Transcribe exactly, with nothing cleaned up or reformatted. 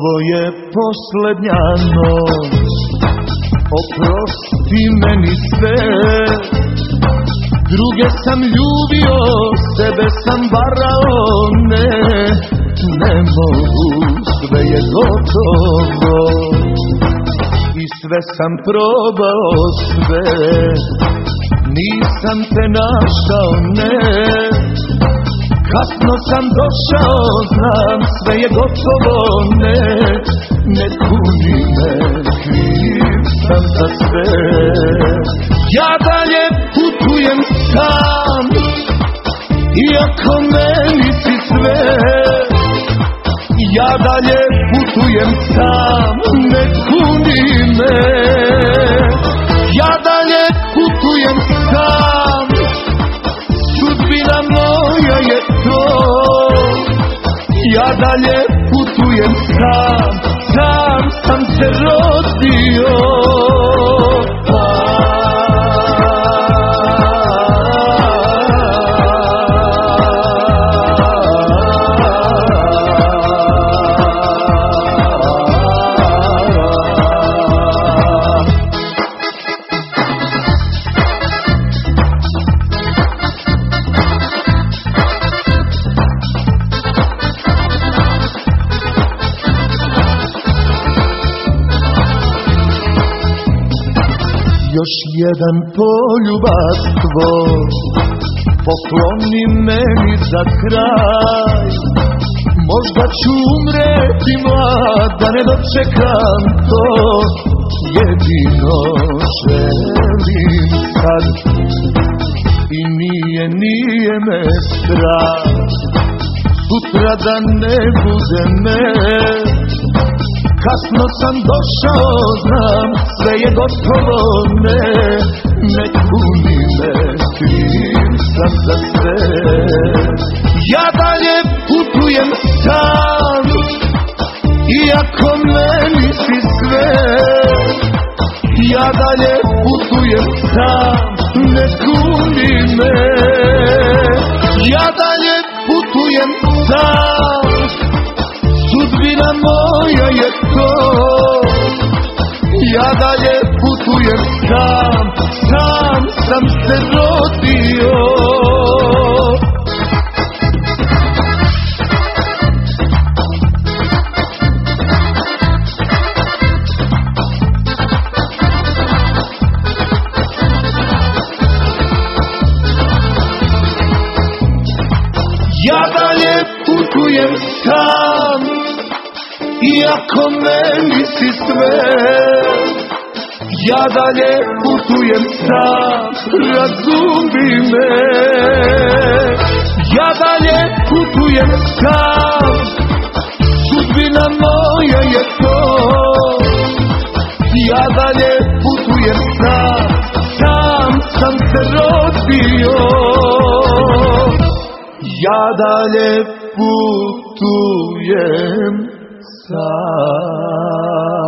Ovo je poslednja noć, oprosti meni sve. Druge sam ljubio, sebe sam varao, ne, ne mogu, sve je gotovo. I sve sam probao, sve, nisam te našao, ne. Kasno sam došao, znam, sve je gotovo, ne, ne kuni me, kriv sam za sve. Ja dalje putujem sam, iako meni si sve. Ja dalje putujem sam, ne kuni me. Ja dalje putujem sam, sudbina moja je to. Ja dalje putujem sam, sam sam se rodio. Još jedan poljubac tvoj, pokloni meni za kraj. Možda ću umreti mlad, da ne dočekam to. Jedino želim sad, i nije, nije me strah, sutra da ne bude me. Kasno sam došao, znam, sve je gotovo, ne, ne kuni me, kriv sam za sve. Ja dalje putujem sam, iako meni si sve. Ja dalje putujem sam, ne kuni me. Ja dalje putujem sam, sudbina moja je to. Ja dalje putujem sam, sam sam se rodio. Ja dalje putujem sam, iako meni si sve. Ja dalje putujem sam, razumi me. Ja dalje putujem sam, sudbina moja je to. Ja dalje putujem sam, sam sam se rodio. Ja dalje putujem sam.